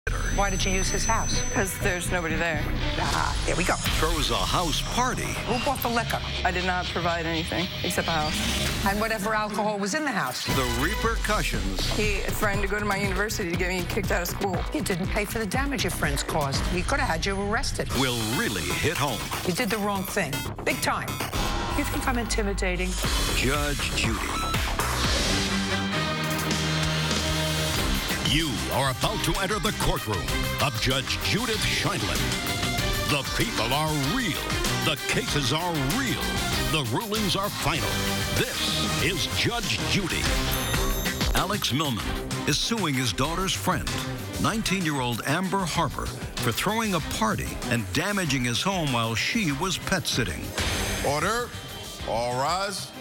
Why did you use his house? Because there's nobody there. Ah, there we go. Throws a house party. Who bought the liquor? I did not provide anything except a house. And whatever alcohol was in the house? The repercussions. He threatened to go to my university to get me kicked out of school. You didn't pay for the damage your friends caused. We could have had you arrested. Will really hit home. You did the wrong thing. Big time. You think I'm intimidating? Judge Judy. You are about to enter the courtroom of Judge Judith Sheindlin. The people are real. The cases are real. The rulings are final. This is Judge Judy. Alex Millman is suing his daughter's friend, 19-year-old Amber Harper, for throwing a party and damaging his home while she was pet sitting. Order. All rise.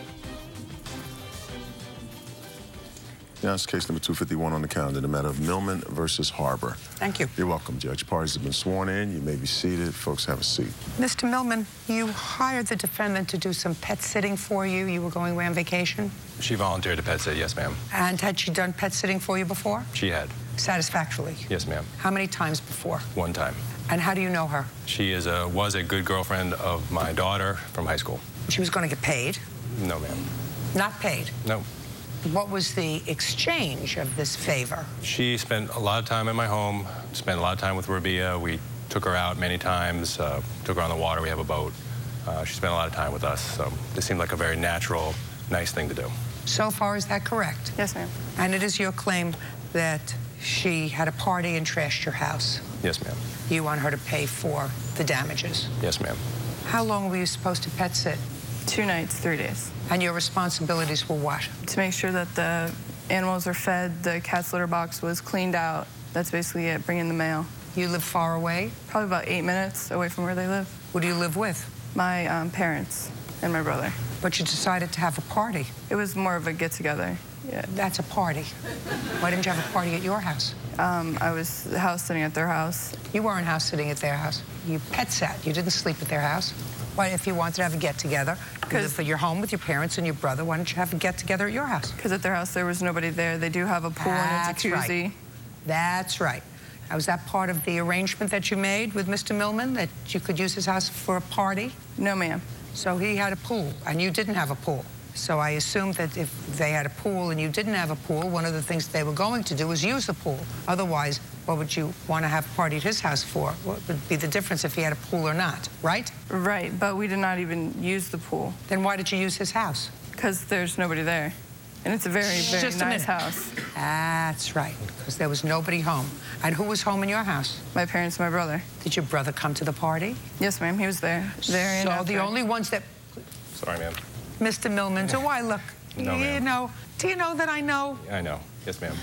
Yes, case number 251 on the calendar, the matter of Millman versus Harper. Thank you. You're welcome, Judge. Parties have been sworn in. You may be seated. Folks, have a seat. Mr. Millman, you hired the defendant to do some pet sitting for you. You were going away on vacation? She volunteered to pet sit, yes, ma'am. And had she done pet sitting for you before? She had. Satisfactorily? Yes, ma'am. How many times before? One time. And how do you know her? She was a good girlfriend of my daughter from high school. She was going to get paid? No, ma'am. Not paid? No. What was the exchange of this favor? She spent a lot of time in my home, spent a lot of time with Rabia. We took her out many times, took her on the water. We have a boat. She spent a lot of time with us, so this seemed like a very natural, nice thing to do. So far, is that correct? Yes, ma'am. And it is your claim that she had a party and trashed your house? Yes, ma'am. You want her to pay for the damages? Yes, ma'am. How long were you supposed to pet sit? 2 nights, 3 days. And your responsibilities were what? To make sure that the animals are fed, the cat's litter box was cleaned out. That's basically it, bring in the mail. You live far away? Probably about 8 minutes away from where they live. Who do you live with? My parents and my brother. But you decided to have a party. It was more of a get-together. Yeah. That's a party. Why didn't you have a party at your house? I was house sitting at their house. You weren't house sitting at their house. You pet sat. You didn't sleep at their house. Why, if you wanted to have a get-together, because you're home with your parents and your brother, why don't you have a get-together at your house? Because at their house there was nobody there. They do have a pool and a jacuzzi. Right. That's right. Now, was that part of the arrangement that you made with Mr. Millman, that you could use his house for a party? No, ma'am. So he had a pool, and you didn't have a pool. So I assumed that if they had a pool and you didn't have a pool, one of the things they were going to do was use the pool. Otherwise, what would you want to have a party at his house for? What would be the difference if he had a pool or not, right? Right, but we did not even use the pool. Then why did you use his house? Because there's nobody there. And it's a very, very nice house. That's right, because there was nobody home. And who was home in your house? My parents and my brother. Did your brother come to the party? Yes, ma'am, he was there. And so after. the only ones that... Sorry, ma'am. Mr. Millman, do I look? No, ma'am. Do you know that I know? I know. Yes, ma'am.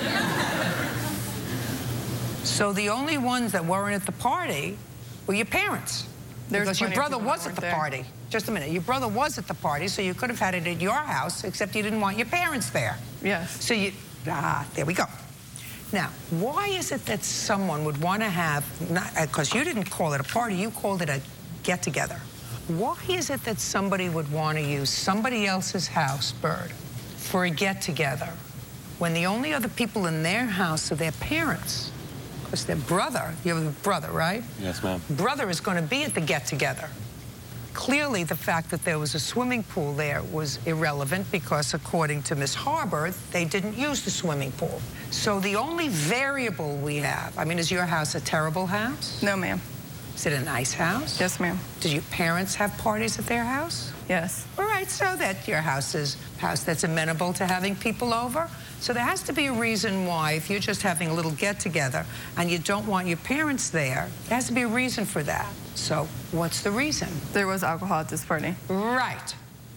So the only ones that weren't at the party were your parents. Because your brother was at the party. Just a minute. Your brother was at the party, so you could have had it at your house, except you didn't want your parents there. Yes. So you... there we go. Now, why is it that someone would want to have... Because you didn't call it a party, you called it a get-together. Why is it that somebody would want to use somebody else's house, Bird, for a get-together when the only other people in their house are their parents? Because their brother, you have a brother, right? Yes, ma'am. Brother is going to be at the get-together. Clearly, the fact that there was a swimming pool there was irrelevant because, according to Miss Harper, they didn't use the swimming pool. So the only variable we have, I mean, is your house a terrible house? No, ma'am. Is it a nice house? Yes, ma'am. Did your parents have parties at their house? Yes. All right, so that your house is a house that's amenable to having people over. So there has to be a reason why, if you're just having a little get-together and you don't want your parents there has to be a reason for that. So what's the reason? There was alcohol at this party. Right.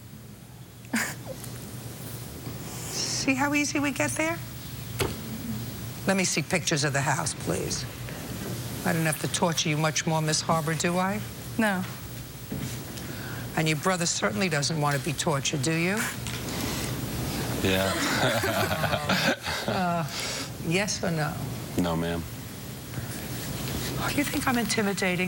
See how easy we get there? Let me see pictures of the house, please. I don't have to torture you much more, Miss Harper, do I? No. And your brother certainly doesn't want to be tortured, do you? Yeah. Yes or no? No, ma'am. Oh, you think I'm intimidating?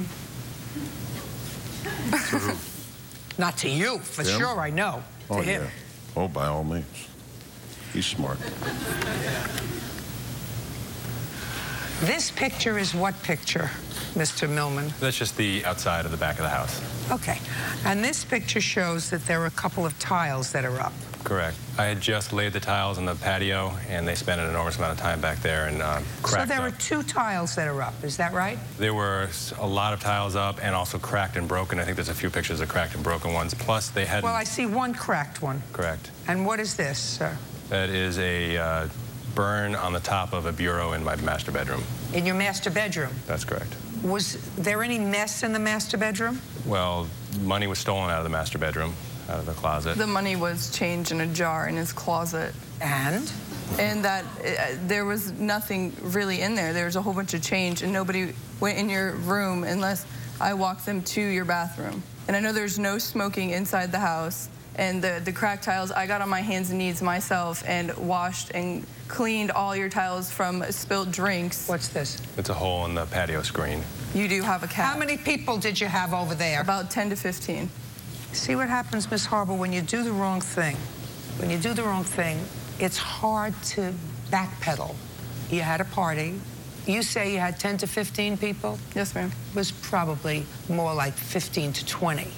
Not to you, for sure, I know. To him. Yeah. Oh, by all means. He's smart. This picture is what picture, Mr. Millman? That's just the outside of the back of the house. Okay. And this picture shows that there are a couple of tiles that are up. Correct. I had just laid the tiles on the patio, and they spent an enormous amount of time back there and cracked So there up. are 2 tiles that are up, is that right? There were a lot of tiles up and also cracked and broken. I think there's a few pictures of cracked and broken ones. Plus, they had... Well, I see one cracked one. Correct. And what is this, sir? That is a burn on the top of a bureau in my master bedroom. In your master bedroom? That's correct. Was there any mess in the master bedroom? Well, money was stolen out of the master bedroom, out of the closet. The money was changed in a jar in his closet. And that there was nothing really in there. There was a whole bunch of change, and nobody went in your room unless I walked them to your bathroom. And I know there's no smoking inside the house. And the cracked tiles, I got on my hands and knees myself and washed and cleaned all your tiles from spilled drinks. What's this? It's a hole in the patio screen. You do have a cat. How many people did you have over there? About 10 to 15. See what happens, Miss Harper, when you do the wrong thing. When you do the wrong thing, it's hard to backpedal. You had a party. You say you had 10 to 15 people? Yes, ma'am. It was probably more like 15 to 20.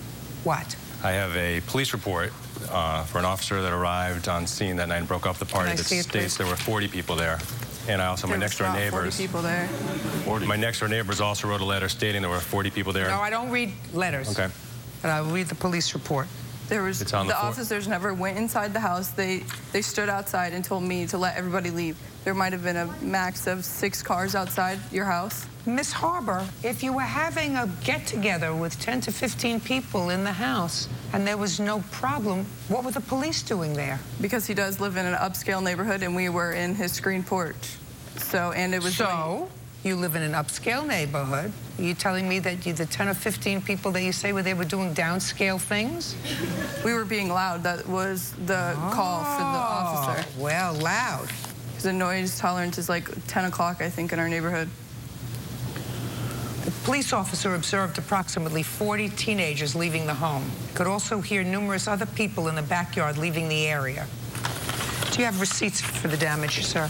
What? I have a police report for an officer that arrived on scene that night and broke up the party Can I that see it, states please? there were 40 people there. And I also, my There next was door about neighbors. 40 people there. 40. My next door neighbors also wrote a letter stating there were 40 people there. No, I don't read letters. Okay. But I read the police report. There was It's on the floor. officers never went inside the house. They stood outside and told me to let everybody leave. There might have been a max of 6 cars outside your house. Miss Harper, if you were having a get-together with 10 to 15 people in the house and there was no problem, what were the police doing there? Because he does live in an upscale neighborhood, and we were in his screen porch. So, and it was So, you live in an upscale neighborhood. Are you telling me that the 10 or 15 people that you say were there were doing downscale things? we were being loud. That was the call for the officer. Well, loud. The noise tolerance is like 10 o'clock, I think, in our neighborhood. The police officer observed approximately 40 teenagers leaving the home. Could also hear numerous other people in the backyard leaving the area. Do you have receipts for the damage, sir?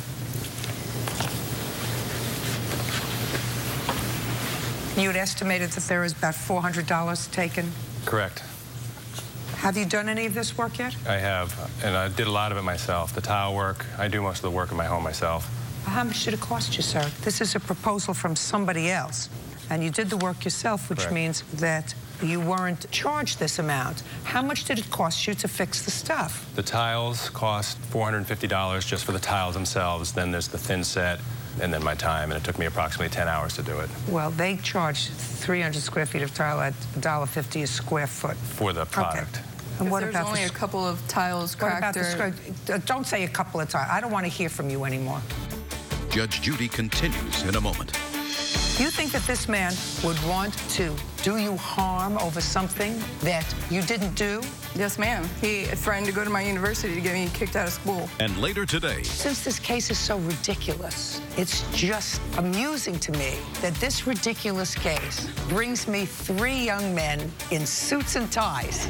You had estimated that there was about $400 taken. Correct. Have you done any of this work yet? I have, and I did a lot of it myself. The tile work, I do most of the work in my home myself. How much did it cost you, sir? This is a proposal from somebody else, and you did the work yourself, which Correct. means that you weren't charged this amount. How much did it cost you to fix the stuff? The tiles cost $450 just for the tiles themselves. Then there's the thin set, and then my time, and it took me approximately 10 hours to do it. Well, they charged 300 square feet of tile at $1.50 a square foot. For the product. Okay. And what There's about only a couple of tiles what cracked. about the don't say a couple of tiles. I don't want to hear from you anymore. Judge Judy continues in a moment. You think that this man would want to do you harm over something that you didn't do? Yes, ma'am. He threatened to go to my university to get me kicked out of school. And later today, Since this case is so ridiculous, it's just amusing to me that this ridiculous case brings me 3 young men in suits and ties.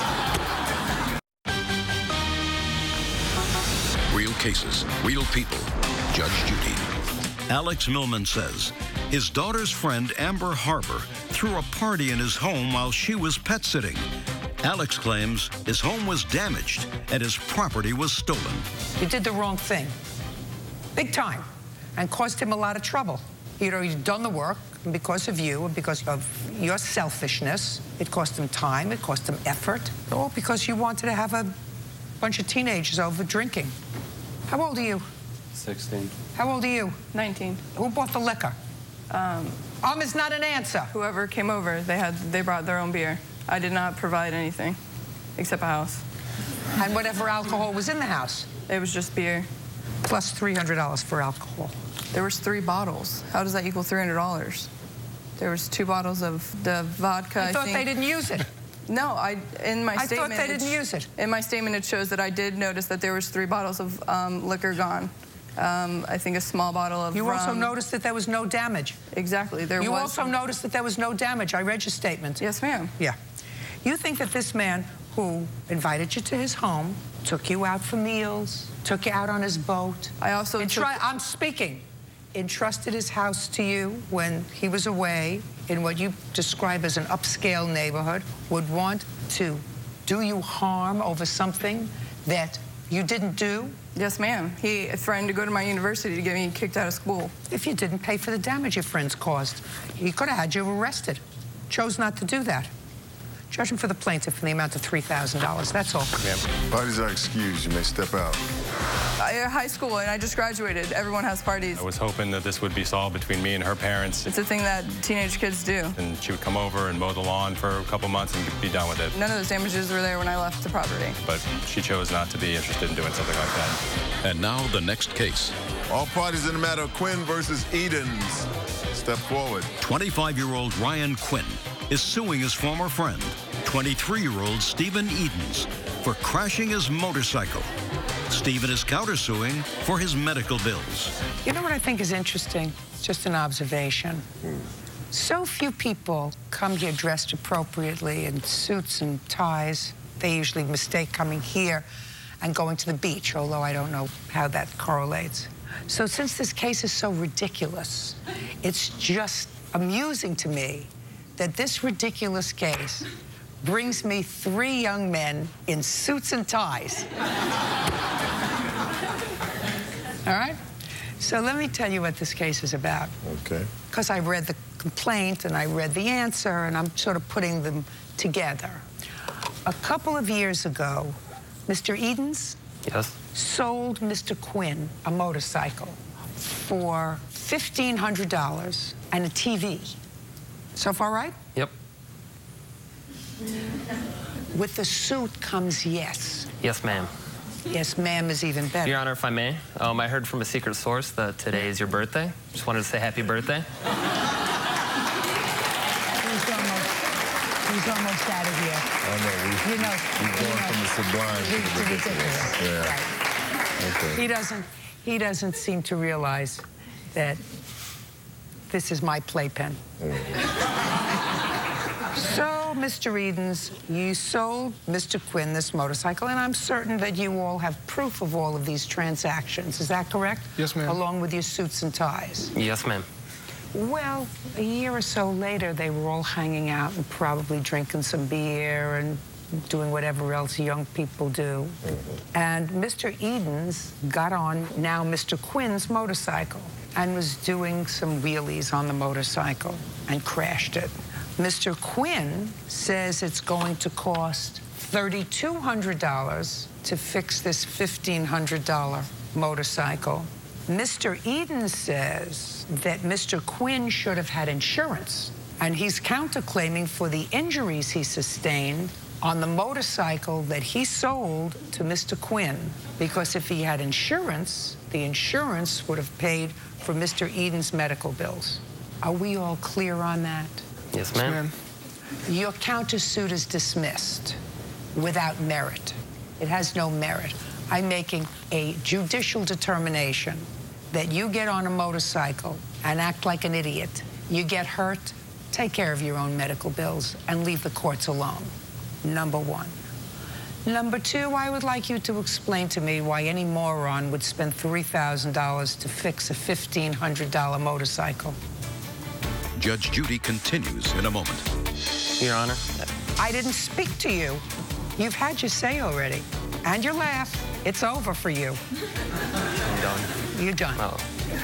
real cases, real people. Judge Judy. Alex Millman says his daughter's friend Amber Harper threw a party in his home while she was pet sitting. Alex claims his home was damaged and his property was stolen. You did the wrong thing, big time, and caused him a lot of trouble. You'd done the work, and because of you and because of your selfishness, it cost him time, it cost him effort, all because you wanted to have a bunch of teenagers over drinking. How old are you? 16. How old are you? 19. Who bought the liquor? Is not an answer. Whoever came over, they brought their own beer. I did not provide anything except a house. And whatever alcohol was in the house, It was just beer. plus $300 for alcohol. There was 3 bottles. How does that equal $300? There was 2 bottles of the vodka. I thought think. they didn't use it. No, in my I statement. thought they didn't use it. In my statement, it shows that I did notice that there was 3 bottles of liquor gone. I think a small bottle of You also rum. noticed that there was no damage. Exactly. You also noticed that there was no damage. I read your statement. Yes, ma'am. Yeah. You think that this man who invited you to his home, took you out for meals, took you out on his boat. I also and took... I'm speaking. entrusted his house to you when he was away in what you describe as an upscale neighborhood, would want to do you harm over something that you didn't do? Yes, ma'am. He threatened to go to my university to get me kicked out of school. If you didn't pay for the damage your friends caused, he could have had you arrested. Chose not to do that. Judgment for the plaintiff in the amount of $3,000. That's all. Parties are excused. You may step out. High school, and I just graduated. Everyone has parties. I was hoping that this would be solved between me and her parents. It's a thing that teenage kids do. And she would come over and mow the lawn for a couple months and be done with it. None of those damages were there when I left the property. But she chose not to be interested in doing something like that. And now the next case. All parties in the matter of Quinn versus Edens. Step forward. 25-year-old Ryan Quinn is suing his former friend, 23-year-old Stephen Edens, for crashing his motorcycle. Stephen is countersuing for his medical bills. You know what I think is interesting? It's just an observation. So few people come here dressed appropriately in suits and ties. They usually mistake coming here and going to the beach, although I don't know how that correlates. So since this case is so ridiculous, it's just amusing to me that this ridiculous case brings me 3 young men in suits and ties. All right? So let me tell you what this case is about. Okay. Because I read the complaint and I read the answer, and I'm sort of putting them together. A couple of years ago, Mr. Edens sold Mr. Quinn a motorcycle for $1,500 and a TV. So far, right? Yep. With the suit comes yes. Yes, ma'am. Yes, ma'am is even better. Your Honor, if I may, I heard from a secret source that today is your birthday. Just wanted to say happy birthday. He's almost out of here. I know. We've gone from the sublime to the ridiculous. Yeah. Right. Okay. He doesn't seem to realize that this is my playpen. So, Mr. Edens, you sold Mr. Quinn this motorcycle, and I'm certain that you all have proof of all of these transactions. Is that correct? Yes, ma'am. Along with your suits and ties. Yes, ma'am. Well, a year or so later, they were all hanging out and probably drinking some beer and doing whatever else young people do. And Mr. Edens got on now Mr. Quinn's motorcycle and was doing some wheelies on the motorcycle and crashed it. Mr. Quinn says it's going to cost $3,200 to fix this $1,500 motorcycle. Mr. Edens says that Mr. Quinn should have had insurance, and he's counterclaiming for the injuries he sustained on the motorcycle that he sold to Mr. Quinn, because if he had insurance, the insurance would have paid for Mr. Edens' medical bills. Are we all clear on that? Yes, ma'am. Your countersuit is dismissed without merit. It has no merit. I'm making a judicial determination that you get on a motorcycle and act like an idiot. You get hurt, take care of your own medical bills and leave the courts alone. Number one. Number two, I would like you to explain to me why any moron would spend $3,000 to fix a $1,500 motorcycle. Judge Judy continues in a moment. Your Honor. I didn't speak to you. You've had your say already. And your laugh. It's over for you. I'm done. You're done. Oh.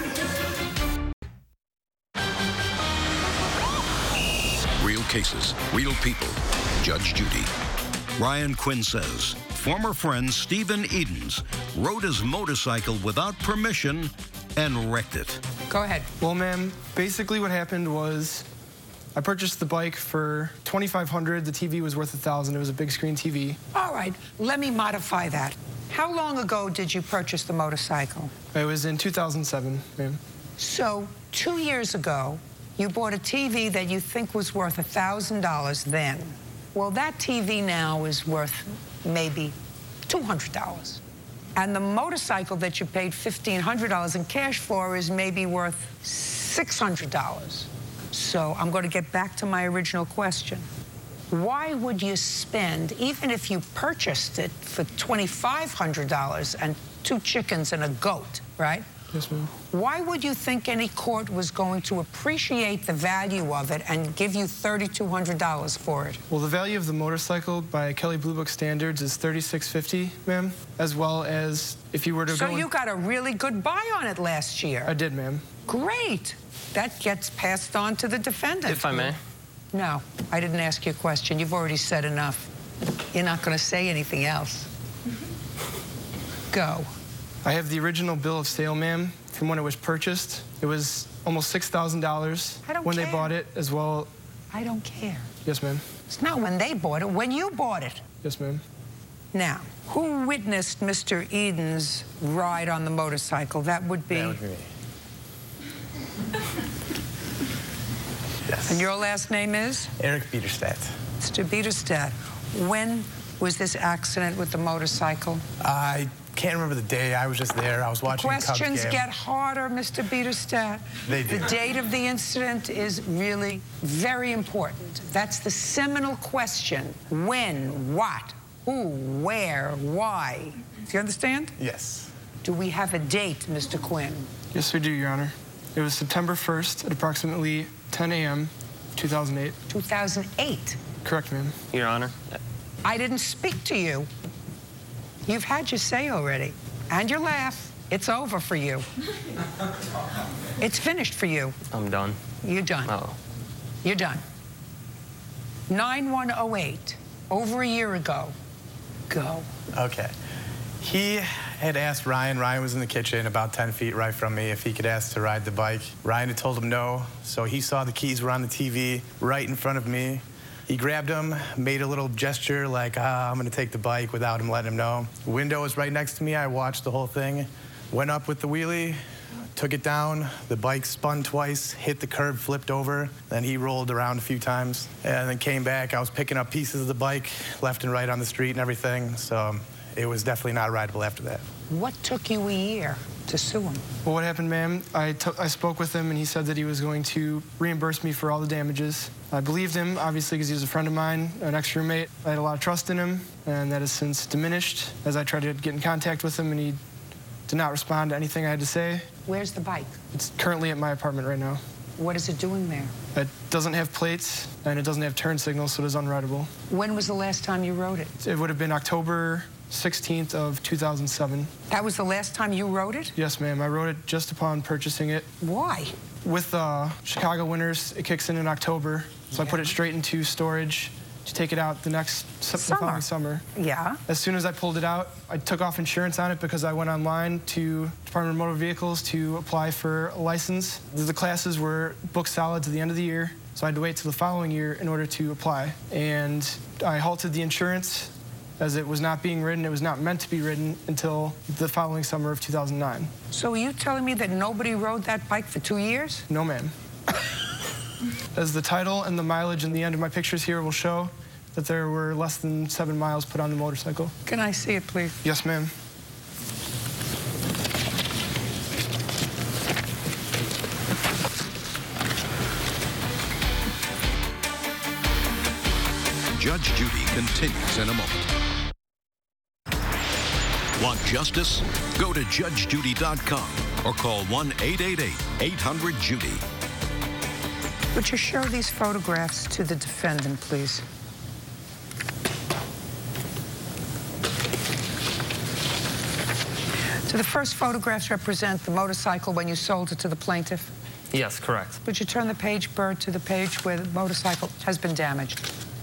Real cases, real people. Judge Judy. Ryan Quinn says former friend Stephen Edens rode his motorcycle without permission and wrecked it. Go ahead. Well, ma'am, basically what happened was I purchased the bike for $2,500. The TV was worth $1,000. It was a big screen TV. All right, let me modify that. How long ago did you purchase the motorcycle? It was in 2007, ma'am. So 2 years ago, you bought a TV that you think was worth $1,000 then. Well, that TV now is worth maybe $200. And the motorcycle that you paid $1,500 in cash for is maybe worth $600. So I'm going to get back to my original question. Why would you spend, even if you purchased it for $2,500 and 2 chickens and a goat, right? Yes, ma'am. Why would you think any court was going to appreciate the value of it and give you $3,200 for it? Well, the value of the motorcycle by Kelley Blue Book standards is $36.50, ma'am, as well as if you were to So go... you got a really good buy on it last year. I did, ma'am. Great. That gets passed on to the defendant. If I may. No, I didn't ask you a question. You've already said enough. You're not going to say anything else. Go. I have the original bill of sale, ma'am, from when it was purchased. It was almost $6,000 when they bought it, as well. I don't care. Yes, ma'am. It's not when they bought it, when you bought it. Yes, ma'am. Now, who witnessed Mr. Eden's ride on the motorcycle? That would be... That would be me. Yes. And your last name is? Eric Biederstadt. Mr. Biederstadt. When was this accident with the motorcycle? I can't remember the day. I was just there. I was watching the Cubs Questions game. get harder, Mr. Biederstadt. They do. The date of the incident is really very important. That's the seminal question. When, what, who, where, why. Do you understand? Yes. Do we have a date, Mr. Quinn? Yes, we do, Your Honor. It was September 1st at approximately 10 a.m., 2008. 2008. Correct, ma'am. Your Honor. I didn't speak to you. You've had your say already. And your laugh. It's over for you. It's finished for you. I'm done. You're done. Oh. You're done. 9108, over a year ago. Go. Okay. He had asked Ryan. Ryan was in the kitchen about 10 feet right from me if he could ask to ride the bike. Ryan had told him no, so he saw the keys were on the TV right in front of me. He grabbed them, made a little gesture like, I'm going to take the bike without him letting him know. The window was right next to me. I watched the whole thing. Went up with the wheelie, took it down. The bike spun twice, hit the curb, flipped over. Then he rolled around a few times and then came back. I was picking up pieces of the bike left and right on the street and everything. So it was definitely not rideable after that. What took you a year to sue him? Well, what happened, ma'am, I spoke with him, and he said that he was going to reimburse me for all the damages. I believed him, obviously, because he was a friend of mine, an ex-roommate. I had a lot of trust in him, and that has since diminished as I tried to get in contact with him, and he did not respond to anything I had to say. Where's the bike? It's currently at my apartment right now. What is it doing there? It doesn't have plates, and it doesn't have turn signals, so it is unrideable. When was the last time you rode it? It would have been October 16th of 2007. That was the last time you rode it? Yes, ma'am. I rode it just upon purchasing it. Why? With Chicago winters, it kicks in October, so I put it straight into storage to take it out the next following summer. Yeah. As soon as I pulled it out, I took off insurance on it because I went online to Department of Motor Vehicles to apply for a license. The classes were booked solid to the end of the year, so I had to wait till the following year in order to apply. And I halted the insurance as it was not being ridden. It was not meant to be ridden until the following summer of 2009. So are you telling me that nobody rode that bike for 2 years? No, ma'am. As the title and the mileage in the end of my pictures here will show, that there were less than 7 miles put on the motorcycle. Can I see it, please? Yes, ma'am. Judge Judy continues in a moment. Want justice? Go to judgejudy.com or call 1-888-800-JUDY. Would you show these photographs to the defendant, please? So the first photographs represent the motorcycle when you sold it to the plaintiff? Yes, correct. Would you turn the page, Bird, to the page where the motorcycle has been damaged?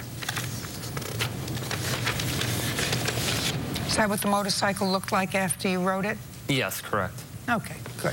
Is that what the motorcycle looked like after you rode it? Yes, correct. Okay, good.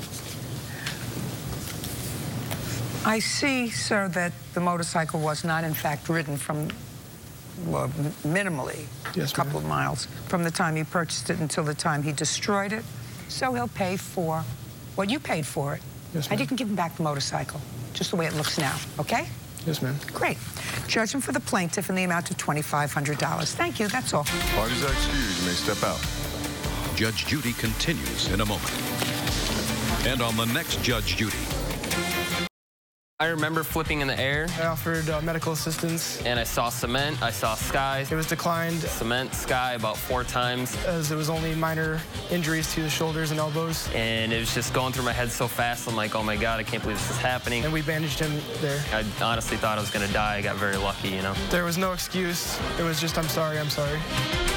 I see, sir, that the motorcycle was not, in fact, ridden from, well, minimally, yes, a couple of miles from the time he purchased it until the time he destroyed it. So he'll pay for what you paid for it. Yes, and you can give him back the motorcycle, just the way it looks now, okay? Yes, ma'am. Great. Judgment for the plaintiff in the amount of $2,500. Thank you, that's all. Parties are excused. You may step out. Judge Judy continues in a moment. And on the next Judge Judy, I remember flipping in the air. I offered medical assistance. And I saw cement, I saw sky. It was declined. Cement, sky about 4 times. As it was only minor injuries to the shoulders and elbows. And it was just going through my head so fast. I'm like, oh my God, I can't believe this is happening. And we bandaged him there. I honestly thought I was gonna die. I got very lucky, you know. There was no excuse. It was just, I'm sorry, I'm sorry.